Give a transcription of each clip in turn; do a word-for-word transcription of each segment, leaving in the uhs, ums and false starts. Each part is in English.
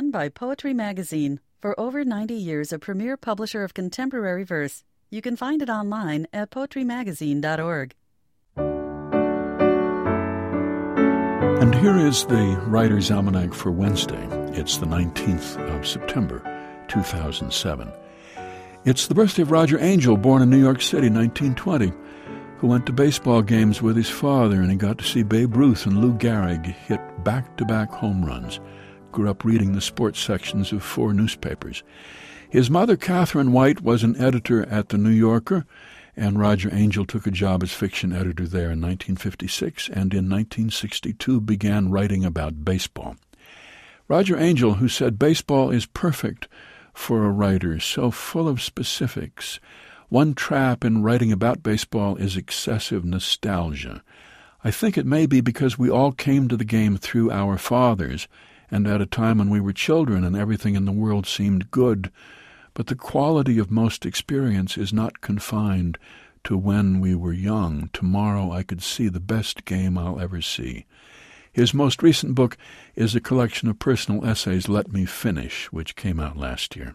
again by Poetry Magazine. For over ninety years, a premier publisher of contemporary verse. You can find it online at poetry magazine dot org. And here is the Writer's Almanac for Wednesday. It's the nineteenth of September, two thousand seven. It's the birthday of Roger Angell, born in New York City, nineteen twenty, who went to baseball games with his father, and he got to see Babe Ruth and Lou Gehrig hit back-to-back home runs. Grew up reading the sports sections of four newspapers. His mother, Catherine White, was an editor at The New Yorker, and Roger Angell took a job as fiction editor there in nineteen fifty-six, and in nineteen sixty-two began writing about baseball. Roger Angell, who said baseball is perfect for a writer, so full of specifics. One trap in writing about baseball is excessive nostalgia. I think it may be because we all came to the game through our fathers, and at a time when we were children and everything in the world seemed good. But the quality of most experience is not confined to when we were young. Tomorrow I could see the best game I'll ever see. His most recent book is a collection of personal essays, Let Me Finish, which came out last year.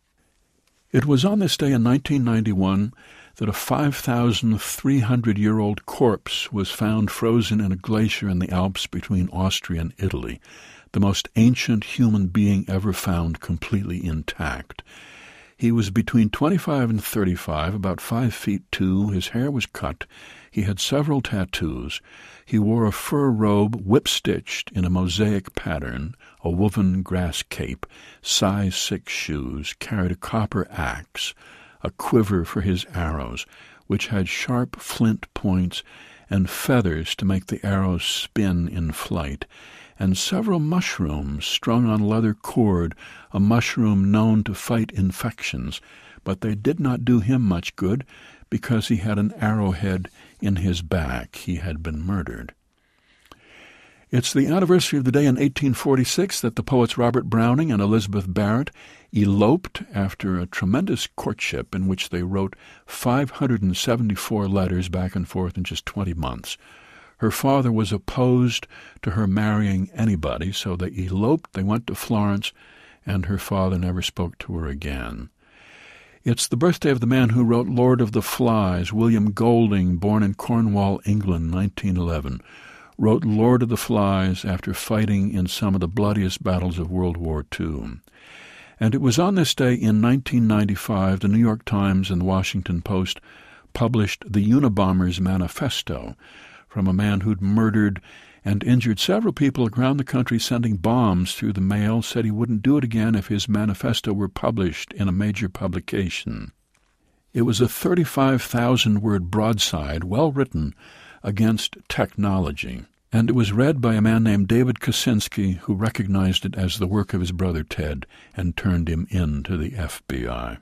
It was on this day in nineteen ninety-one that a five thousand three hundred year old corpse was found frozen in a glacier in the Alps between Austria and Italy, the most ancient human being ever found completely intact. He was between twenty-five and thirty-five, about five feet two. His hair was cut. He had several tattoos. He wore a fur robe whip-stitched in a mosaic pattern, a woven grass cape, size six shoes, carried a copper axe, a quiver for his arrows, which had sharp flint points and feathers to make the arrows spin in flight, and several mushrooms strung on leather cord, a mushroom known to fight infections, but they did not do him much good because he had an arrowhead in his back. He had been murdered. It's the anniversary of the day in eighteen forty-six that the poets Robert Browning and Elizabeth Barrett eloped after a tremendous courtship in which they wrote five hundred seventy-four letters back and forth in just twenty months. Her father was opposed to her marrying anybody, so they eloped, they went to Florence, and her father never spoke to her again. It's the birthday of the man who wrote Lord of the Flies. William Golding, born in Cornwall, England, nineteen eleven, wrote Lord of the Flies after fighting in some of the bloodiest battles of World War Two. And it was on this day in nineteen ninety-five the New York Times and the Washington Post published the Unabomber's Manifesto, from a man who'd murdered and injured several people around the country, sending bombs through the mail, said he wouldn't do it again if his manifesto were published in a major publication. It was a thirty-five thousand word broadside, well written, against technology, and it was read by a man named David Kaczynski, who recognized it as the work of his brother Ted and turned him in to the F B I.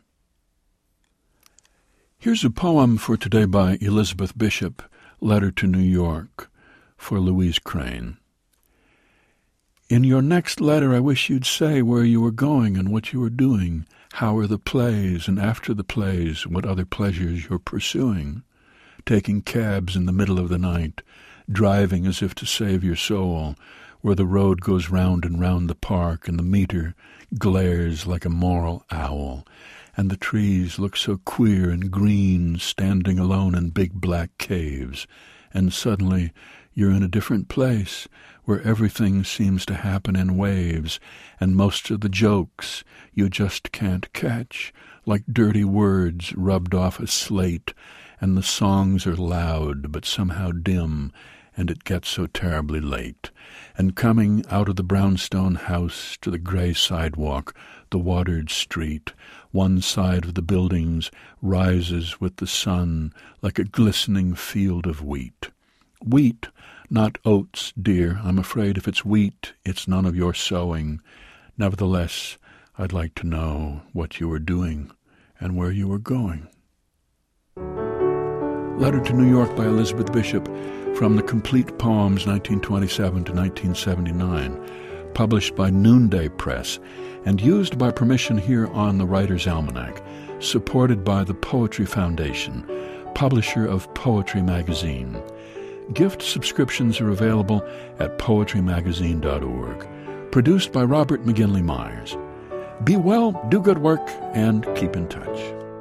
Here's a poem for today by Elizabeth Bishop, Letter to New York, for Louise Crane. In your next letter I wish you'd say where you were going and what you were doing, how are the plays, and after the plays, what other pleasures you're pursuing, taking cabs in the middle of the night, driving as if to save your soul, where the road goes round and round the park and the meter glares like a moral owl, and the trees look so queer and green standing alone in big black caves, and suddenly you're in a different place where everything seems to happen in waves, and most of the jokes you just can't catch, like dirty words rubbed off a slate, and the songs are loud but somehow dim, and it gets so terribly late. And coming out of the brownstone house to the gray sidewalk, the watered street, one side of the buildings rises with the sun like a glistening field of wheat. Wheat, not oats, dear. I'm afraid if it's wheat, it's none of your sowing. Nevertheless, I'd like to know what you were doing and where you were going. Letter to New York by Elizabeth Bishop, from the Complete Poems, nineteen twenty-seven to nineteen seventy-nine, published by Noonday Press, and used by permission here on the Writer's Almanac, supported by the Poetry Foundation, publisher of Poetry Magazine. Gift subscriptions are available at poetry magazine dot org. produced by Robert McGinley Myers. Be well, do good work, and keep in touch.